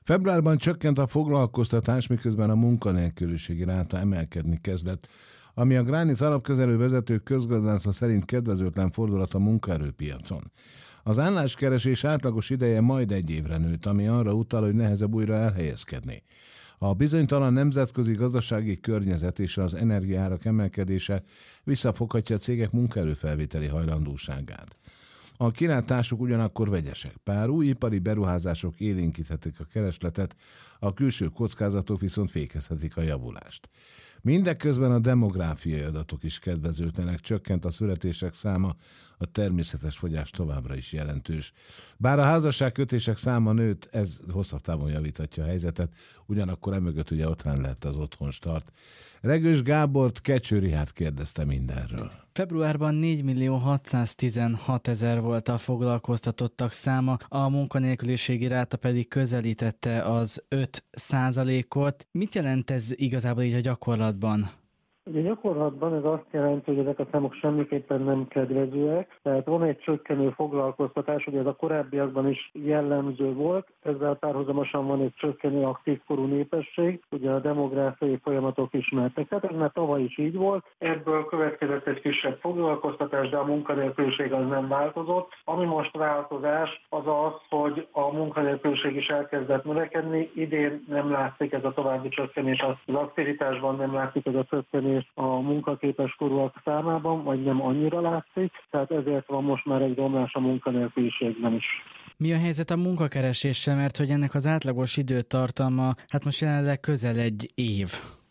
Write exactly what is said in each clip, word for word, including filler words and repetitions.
Februárban csökkent a foglalkoztatás, miközben a munkanélküliségi ráta emelkedni kezdett, ami a Granit alapkezelő vezető közgazdásza szerint kedvezőtlen fordulat a munkaerőpiacon. Az álláskeresés átlagos ideje majd egy évre nőtt, ami arra utal, hogy nehezebb újra elhelyezkedni. A bizonytalan nemzetközi gazdasági környezet és az energiaárak emelkedése visszafoghatja a cégek munkaerőfelvételi hajlandóságát. A kilátások ugyanakkor vegyesek. Pár új ipari beruházások élénkíthetik a keresletet, a külső kockázatok viszont fékezhetik a javulást. Mindeközben a demográfiai adatok is kedvezőtlenek, csökkent a születések száma, a természetes fogyás továbbra is jelentős. Bár a házasságkötések száma nőtt, ez hosszabb távon javíthatja a helyzetet, ugyanakkor emögött ugye ott lehet az otthonstart. Regős Gábort, Kecső Richárd kérdezte mindenről. Februárban négymillió hatszáztizenhatezer volt a foglalkoztatottak száma, a munkanélküliségi ráta pedig közelítette az öt százalékot. Mit jelent ez igazából így a gyakorlatban? Ugye gyakorlatban ez azt jelenti, hogy ezek a számok semmiképpen nem kedvezőek, tehát van egy csökkenő foglalkoztatás, ugye ez a korábbiakban is jellemző volt, ezzel párhuzamosan van egy csökkenő aktívkorú népesség, ugye a demográfiai folyamatok ismertek, tehát ez már tavaly is így volt, ebből következett egy kisebb foglalkoztatás, de a munkanélküliség az nem változott. Ami most változás, az az, hogy a munkanélküliség is elkezdett növekedni, idén nem látszik ez a további csökkenés, az aktivitásban nem látszik ez a csökkenés a munkaképes korúak számában, vagy nem annyira látszik, tehát ezért van most már egy romlás a munkanélküliségben is. Mi a helyzet a munkakereséssel, mert hogy ennek az átlagos időtartalma, hát most jelenleg közel egy év?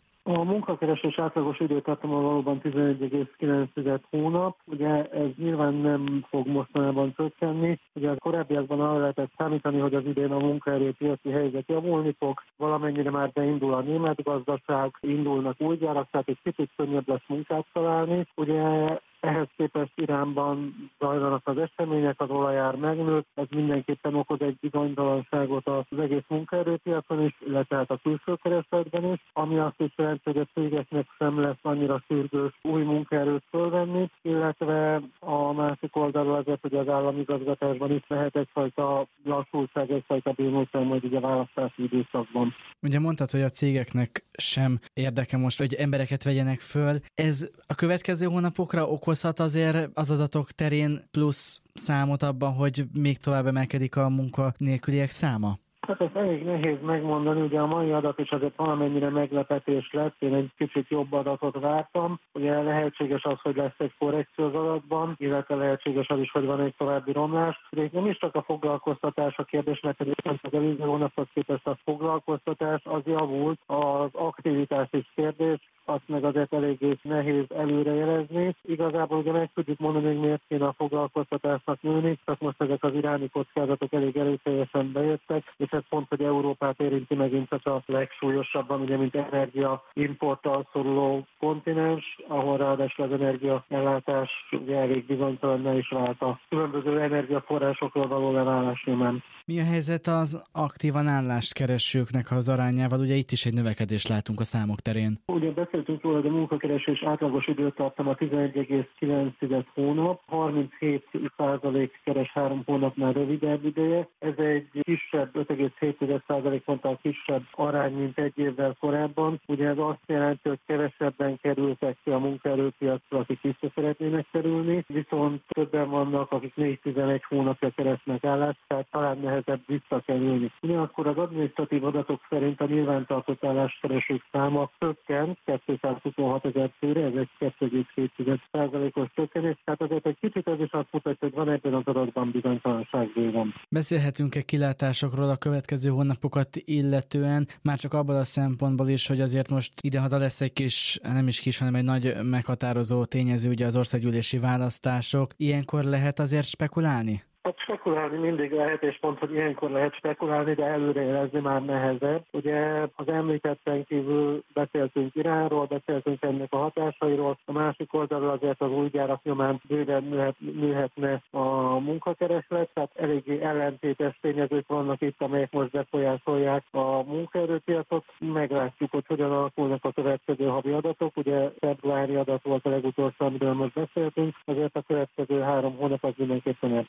A munkakeresés átlagos időtartama valóban tizenegy egész kilenc hónap, ugye ez nyilván nem fog mostanában csökkenni, ugye a korábbiakban arra lehetett számítani, hogy az idén a munkaerőpiaci helyzet javulni fog, valamennyire már beindul a német gazdaság, indulnak új gyárak, tehát egy kicsit könnyebb lesz munkát találni, ugye ehhez képest Iránban zajlanak az események, az olajár megnőtt, ez mindenképpen okoz egy bizonytalanságot az egész munkaerőpiacon is, illetve hát a külső keresletben is, ami azt is jelenti, hogy a cégeknek sem lesz annyira sürgős új munkaerőt fölvenni, illetve a másik oldalról azért, hogy az államigazgatásban is lehet egyfajta lassultság, egyfajta bénultság majd ugye a választási időszakban. Ugye mondtad, hogy a cégeknek sem érdeke most, hogy embereket vegyenek föl. Ez a következő hónapokra okozhat azért az adatok terén plusz számot abban, hogy még tovább emelkedik a munkanélküliek száma? Hát ez elég nehéz megmondani, ugye a mai adat is azért valamennyire meglepetés lett, én egy kicsit jobb adatot vártam, ugye lehetséges az, hogy lesz egy korrekció az adatban, illetve lehetséges az is, hogy van egy további romlás. Ugye nem is csak a foglalkoztatás a kérdés, mert egyébként az előző hónaphoz képest a foglalkoztatás az javult, az aktivitás is kérdés, azt meg azért eléggé nehéz előrejelezni. Igazából ugye meg tudjuk mondani, hogy miért kéne a foglalkoztatásnak nőni, csak most ezek az iráni kockázatok elég erőteljesen bejöttek, és ez pont, hogy Európát érinti megint csak a legsúlyosabban, ugye, mint energia importtal szoruló kontinens, ahol ráadásul az energiaellátás ugye elég bizonytalanná is vált a különböző energiaforrásokról való leválás nyomán. Mi a helyzet az aktívan állást keresőknek az arányával? Ugye itt is egy növekedést látunk a számok terén. Ugye beszéltünk róla, hogy a munkakeresés átlagos időtartama tizenegy egész kilenc hónap, harminchét százalék keres három hónapnál rövidebb ideje. Ez egy kisebb, öt egész hét százalék ponttal kisebb arány, mint egy évvel korábban. Ugye ez azt jelenti, hogy kevesebben kerültek ki a munkaerőpiacra, akik vissza szeretnének kerülni, viszont többen vannak, akik négy-tizenegy hónapja keresnek állást, tehát talán nehezebb visszakerülni. Ugyanakkor az adminisztratív adatok szerint a nyilvántartott álláskeresők száma csökkent kétszázhuszonhat ezer főre, ez egy kettő egész két százalékos csökkenés, tehát azért egy kicsit ez is azt mutatja, hogy van ebben az adatban bizonytalanság bőven. Beszélhetünk-e kilátásokról a következő hónapokat illetően, már csak abban a szempontból is, hogy azért most idehaza lesz egy kis, nem is kis, hanem egy nagy meghatározó tényező, ugye az országgyűlési választások. Ilyenkor lehet azért spekulálni? Hát spekulálni mindig lehet, és pont, hogy ilyenkor lehet spekulálni, de előrejelezni már nehezebb. Ugye az említetten kívül beszéltünk Iránról, beszéltünk ennek a hatásairól, a másik oldalról azért az új gyárak nyomán bőven nőhet, nőhetne a munkakereslet, tehát eléggé ellentétes tényezők vannak itt, amelyek most befolyásolják a munkaerőpiacot. Meglátjuk, hogy hogyan alakulnak a következő havi adatok. Ugye februári adat volt a legutolsó, amiről most beszéltünk, azért a következő három hónap az mindenképpen érdekes.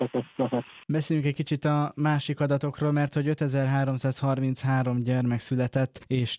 javaslatot. Beszéljünk egy kicsit a másik adatokról, mert hogy ötezer-háromszázharminchárom gyermek született, és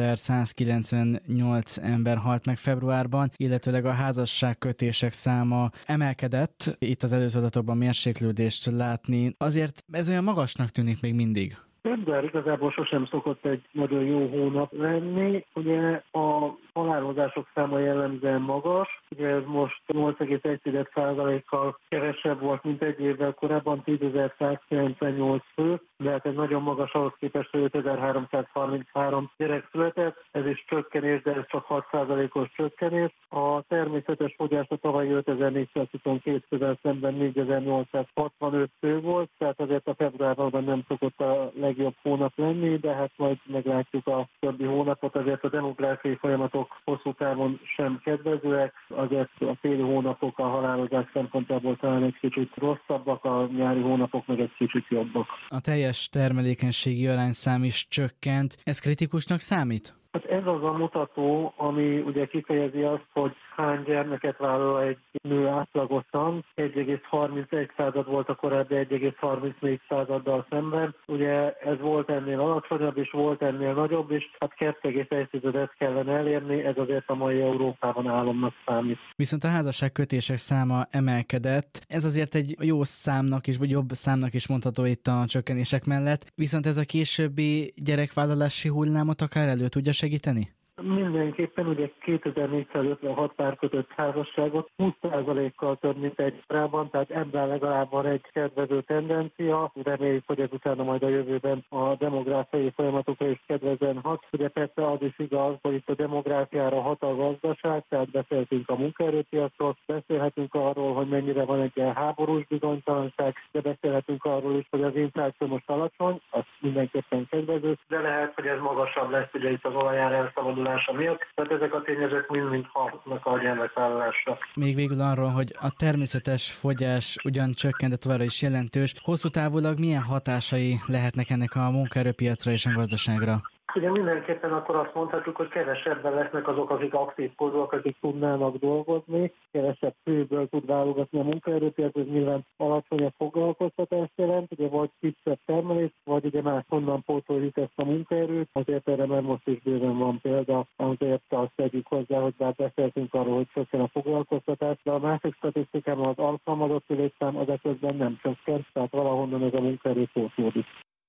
tízezer-százkilencvennyolc ember halt meg februárban, illetőleg a házasságkötések száma emelkedett. Itt az előző adatokban mérséklődést látni. Azért ez olyan magasnak tűnik még mindig. Február igazából sosem szokott egy nagyon jó hónap lenni. Ugye a halálozások száma jellemzően magas. Ugye ez most nyolc egész egy százalékkal kevesebb volt, mint egy évvel korábban, tízezer-százkilencvennyolc fő, de hát ez nagyon magas ahhoz képest, hogy ötezer-háromszázharminchárom gyerek született. Ez is csökkenés, de ez csak hat százalékos csökkenés. A természetes fogyás a tavalyi ötezer-négyszázhuszonkettő fővel szemben négyezer-nyolcszázhatvanöt fő volt, tehát azért a februárban nem szokott a legjobb hónap lenni, de hát majd meglátjuk a többi hónapot. Azért a demográfiai folyamatok hosszú távon sem kedvezőek, azért a téli hónapok a halálozás szempontjából talán egy kicsit rosszabbak, a nyári hónapok meg egy kicsit jobbak. A teljes termelékenységi arányszám is csökkent. Ez kritikusnak számít? Hát ez az a mutató, ami ugye kifejezi azt, hogy hány gyermeket vállal egy nő átlagosan. egy egész harmincegy század volt a korábbi egy egész harmincnégy századdal szemben. Ugye ez volt ennél alacsonyabb, és volt ennél nagyobb, és hát kettő egész egy kellene elérni, ez azért a mai Európában álomnak számít. Viszont a házasságkötések száma emelkedett. Ez azért egy jó számnak is, vagy jobb számnak is mondható itt a csökkenések mellett. Viszont ez a későbbi gyerekvállalási hullámot akár elő tudja segíteni? Mindenképpen ugye kétezer-négyszázötvenhat pár kötött házasságot, húsz százalékkal több, mint egy korában, tehát ebben legalább van egy kedvező tendencia. Reméljük, hogy ez utána majd a jövőben a demográfiai folyamatokra is kedvezően hat. Ugye persze az is igaz, hogy itt a demográfiára hat a gazdaság, tehát beszéltünk a munkaerőpiacról, beszélhetünk arról, hogy mennyire van egy ilyen háborús bizonytalanság, de beszélhetünk arról is, hogy az infláció most alacsony, az mindenképpen kedvező, de lehet, hogy ez magasabb lesz ugye itt az olajár elszabadulás miatt, tehát ezek a tényezők mind-mind hatnak a gyermekvállalásra. Még végül arról, hogy a természetes fogyás ugyan csökkent, de továbbra is jelentős. Hosszú távulag milyen hatásai lehetnek ennek a munkaerőpiacra és a gazdaságra? Ugye mindenképpen akkor azt mondhatjuk, hogy kevesebben lesznek azok, akik aktívkodóak, akik tudnának dolgozni, kevesebb főből tud válogatni a munkaerőpiac, ez nyilván alacsonyabb foglalkoztatást jelent, ugye vagy kisebb termelés, vagy ugye máshonnan pótoljuk ezt a munkaerőt, azért erre már most is bőven van példa, azért azt tegyük hozzá, hogy bár beszéltünk arról, hogy csökken a foglalkoztatás, de a másik statisztikában az alkalmazott létszám az eközben nem csökken, tehát valahonnan ez a munkaerő pótolódik.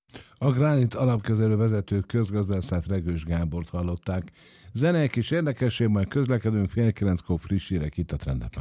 A Gránit alapkezelő vezető közgazdászát Regős Gábort hallották. Zenék és érdekesség, majd közlekedünk fél kilenckor friss hírek itt a Trendben.